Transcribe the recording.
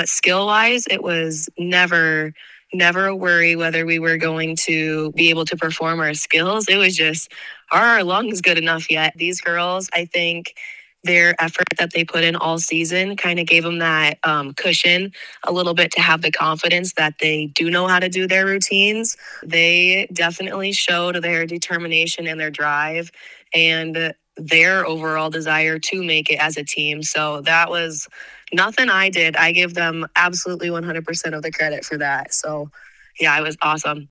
But skill-wise, it was never a worry whether we were going to be able to perform our skills. It was just, are our lungs good enough yet? These girls, I think their effort that they put in all season kind of gave them that cushion a little bit to have the confidence that they do know how to do their routines. They definitely showed their determination and their drive and their overall desire to make it as a team. So that was nothing I did. I give them absolutely 100% of the credit for that. So yeah, it was awesome.